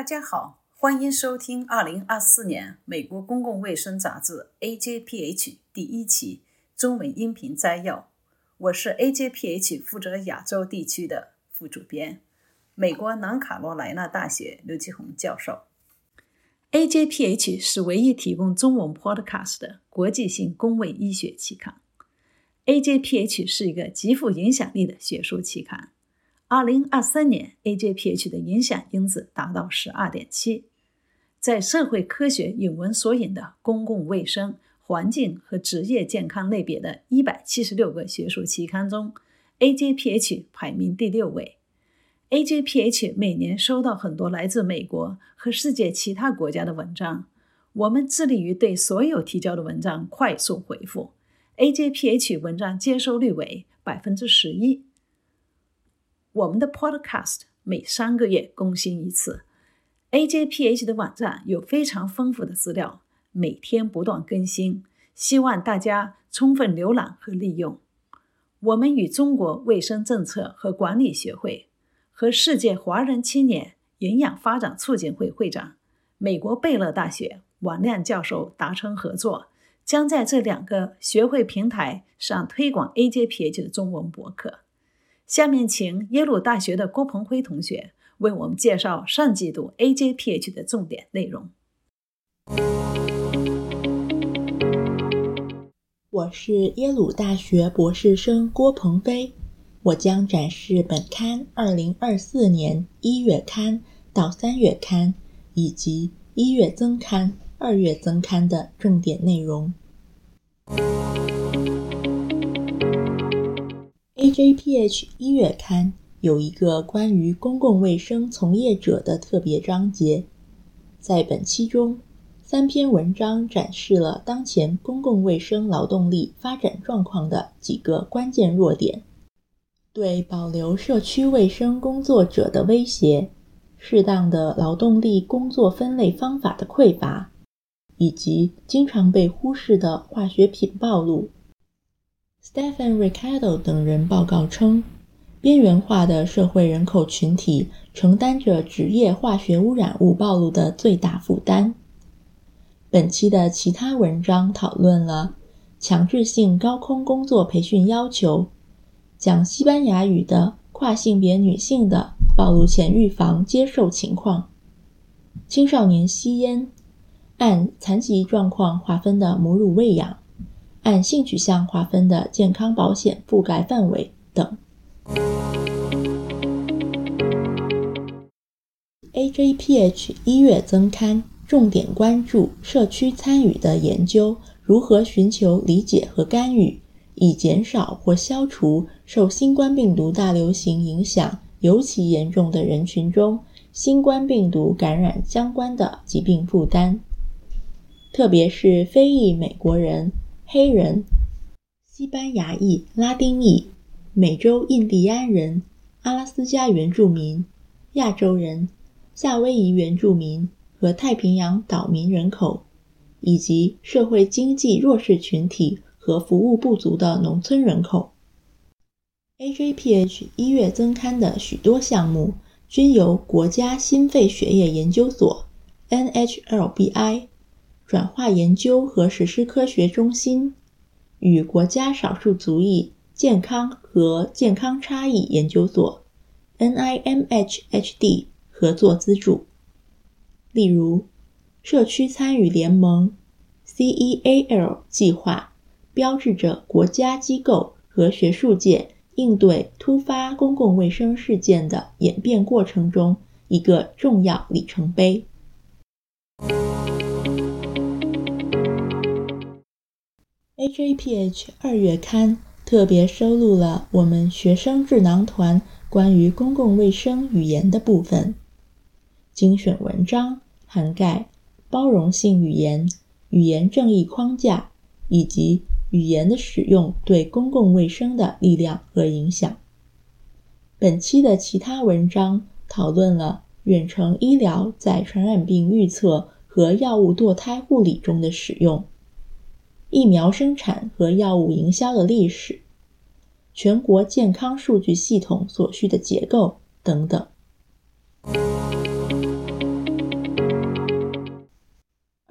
家好，欢迎收听2024年美国公共卫生杂志 AJPH 第1期中文音频摘要。我是 AJPH 负责亚洲地区的副主编，美国南卡罗来纳大学刘继红教授。AJPH 是唯一提供中文 podcast 的国际性公卫医学期刊。AJPH 是一个极富影响力的学术期刊。2023年 AJPH 的影响因子达到 12.7， 在社会科学引文索引的公共卫生、环境和职业健康类别的176个学术期刊中， AJPH 排名第6位。AJPH 每年收到很多来自美国和世界其他国家的文章，我们致力于对所有提交的文章快速回复。AJPH 文章接收率为 11%。 我们的 podcast 每3个月更新一次。 AJPH 的网站有非常丰富的资料，每天不断更新，希望大家充分浏览和利用。我们与中国卫生政策和管理学会和世界华人青年营养发展促进会会长、美国贝勒大学王亮教授达成合作，将在这2个学会平台上推广 AJPH 的中文博客。下面请耶鲁大学的郭鹏辉同学为我们介绍上季度 AJPH 的重点内容。 我是耶鲁大学博士生郭鹏飞，我将展示本刊2024年1月刊到3月刊以及1月增刊、2月增刊的重点内容。AJPH 1月刊有一个关于公共卫生从业者的特别章节，在本期中，3篇文章展示了当前公共卫生劳动力发展状况的几个关键弱点，对保留社区卫生工作者的威胁，适当的劳动力工作分类方法的匮乏，以及经常被忽视的化学品暴露。Stephen Ricardo 等人报告称，边缘化的社会人口群体承担着职业化学污染物暴露的最大负担。本期的其他文章讨论了强制性高空工作培训要求、讲西班牙语的跨性别女性的暴露前预防接受情况、青少年吸烟、按残疾状况划分的母乳喂养、按性取向划分的健康保险覆盖范围等。AJPH 1月增刊重点关注社区参与的研究如何寻求理解和干预，以减少或消除受新冠病毒大流行影响尤其严重的人群中新冠病毒感染相关的疾病负担，特别是非裔美国人、黑人、西班牙裔、拉丁裔、美洲印第安人、阿拉斯加原住民、亚洲人、夏威夷原住民和太平洋岛民人口，以及社会经济弱势群体和服务不足的农村人口。AJPH 1月增刊的许多项目均由国家心肺血液研究所 NHLBI 转化研究和实施科学中心与国家少数族裔健康和健康差异研究所 NIMHHD 合作资助。例如，社区参与联盟 CEAL 计划标志着国家机构和学术界应对突发公共卫生事件的演变过程中一个重要里程碑。AJPH 2月刊特别收录了我们学生智囊团关于公共卫生语言的部分，精选文章涵盖包容性语言、语言正义框架以及语言的使用对公共卫生的力量和影响。本期的其他文章讨论了远程医疗在传染病预测和药物堕胎护理中的使用、疫苗生产和药物营销的历史、全国健康数据系统所需的结构等等。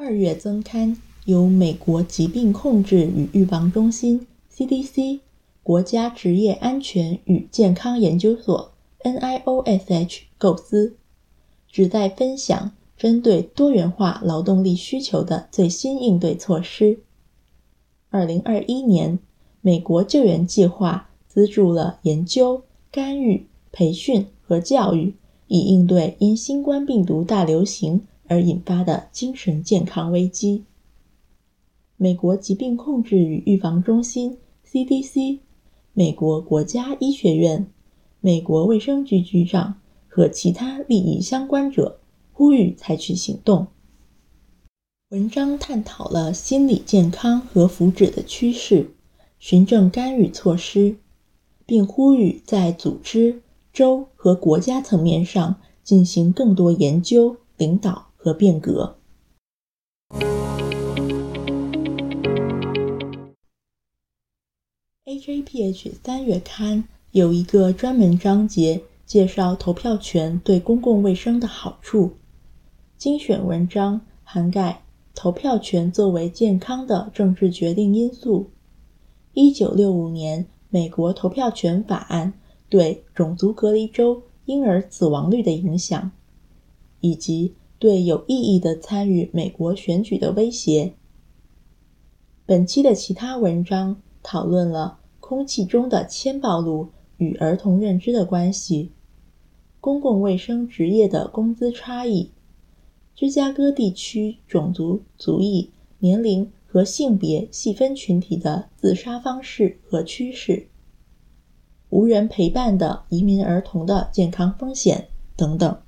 2月增刊由美国疾病控制与预防中心 CDC、国家职业安全与健康研究所 NIOSH 构思，旨在分享针对多元化劳动力需求的最新应对措施。2021年，美国救援计划资助了研究、干预、培训和教育，以应对因新冠病毒大流行而引发的精神健康危机。美国疾病控制与预防中心 CDC、美国国家医学院、美国卫生局局长和其他利益相关者呼吁采取行动。文章探讨了心理健康和福祉的趋势、循证干预措施，并呼吁在组织、州和国家层面上进行更多研究、领导和变革。AJPH 3月刊有一个专门章节介绍投票权对公共卫生的好处，精选文章涵盖投票权作为健康的政治决定因素、1965年美国投票权法案对种族隔离州婴儿死亡率的影响，以及对有意义的参与美国选举的威胁。本期的其他文章讨论了空气中的铅暴露与儿童认知的关系、公共卫生职业的工资差异、芝加哥地区种族、族裔、年龄和性别细分群体的自杀方式和趋势、无人陪伴的移民儿童的健康风险等等。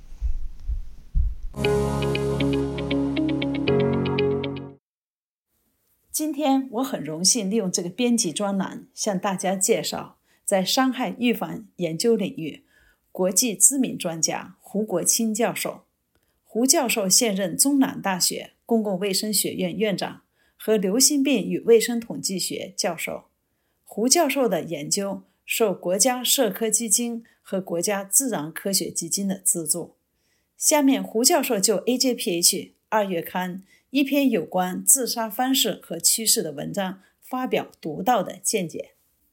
今天我很荣幸利用这个编辑专栏向大家介绍在伤害预防研究领域国际知名专家胡国清教授。胡教授现任中南大学公共卫生学院院长和流行病与卫生统计学教授。胡教授的研究受国家社科基金和国家自然科学基金的资助。下面胡教授就 AJPH 2月刊一篇有关自杀方式和趋势的文章发表独到的见解。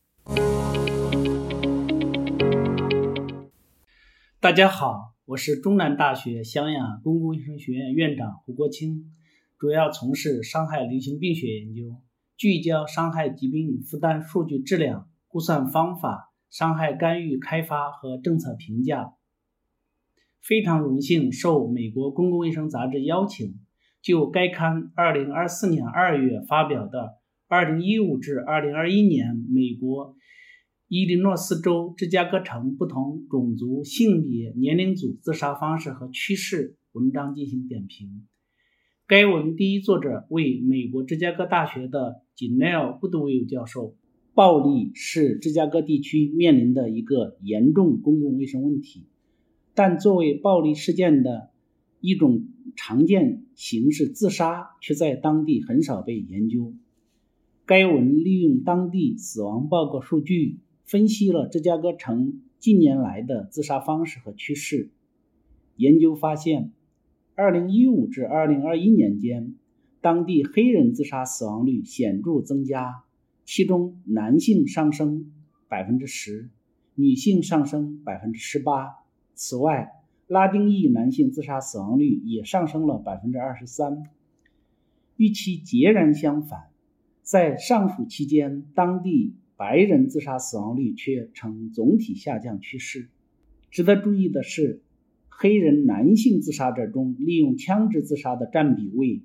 大家好，我是中南大学湘雅公共卫生学院院长胡国清，主要从事伤害流行病学研究，聚焦伤害疾病负担数据质量、估算方法、伤害干预开发和政策评价。非常荣幸受美国公共卫生杂志邀请，就该刊2024年2月发表的2015至2021年美国伊利诺斯州芝加哥城不同种族、性别、年龄组自杀方式和趋势文章进行点评。该文第一作者为美国芝加哥大学的吉奈尔·布杜维教授。暴力是芝加哥地区面临的一个严重公共卫生问题，但作为暴力事件的一种常见形式，自杀却在当地很少被研究。该文利用当地死亡报告数据，分析了芝加哥城近年来的自杀方式和趋势。研究发现，2015至2021年间，当地黑人自杀死亡率显著增加，其中男性上升 10%， 女性上升 18%。此外，拉丁裔男性自杀死亡率也上升了 23%。与其截然相反，在上述期间，当地白人自杀死亡率却呈总体下降趋势。值得注意的是，黑人男性自杀者中利用枪支自杀的占比为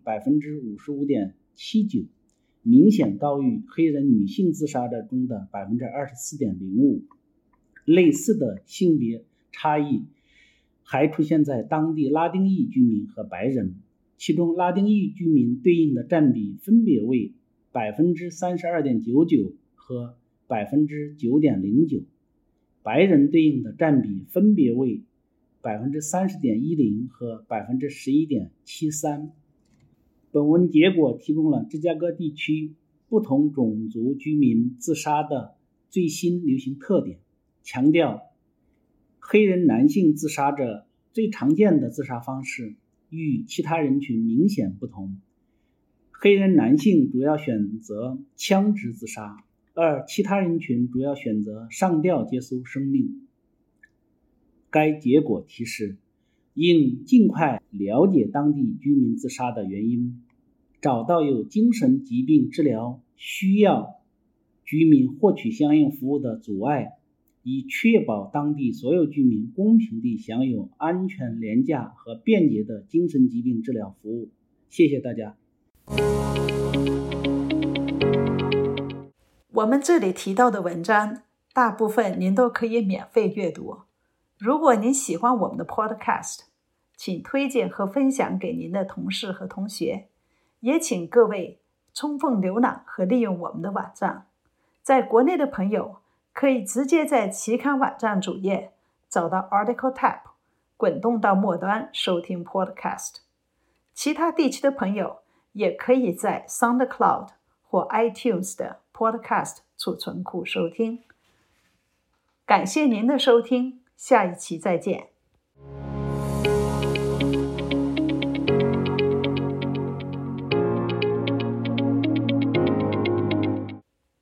55.79%， 明显高于黑人女性自杀者中的 24.05%。 类似的性别差异还出现在当地拉丁裔居民和白人，其中拉丁裔居民对应的占比分别为 32.99% 和 9.09%， 白人对应的占比分别为 30.10% 和 11.73%。 本文结果提供了芝加哥地区不同种族居民自杀的最新流行特点，强调黑人男性自杀者最常见的自杀方式与其他人群明显不同。黑人男性主要选择枪支自杀，而其他人群主要选择上吊结束生命。该结果提示，应尽快了解当地居民自杀的原因，找到有精神疾病治疗需要居民获取相应服务的阻碍，以确保当地所有居民公平地享有安全、廉价和便捷的精神疾病治疗服务。谢谢大家。 我们这里提到的文章，大部分您都可以免费阅读。如果您喜欢我们的 podcast， 请推荐和分享给您的同事和同学，也请各位充分浏览和利用我们的网站。在国内的朋友可以直接在期刊网站主页找到 Article Tab， 滚动到末端收听 podcast。 其他地区的朋友也可以在 SoundCloud 或 iTunes 的 podcast 储存库收听。感谢您的收听，下一期再见。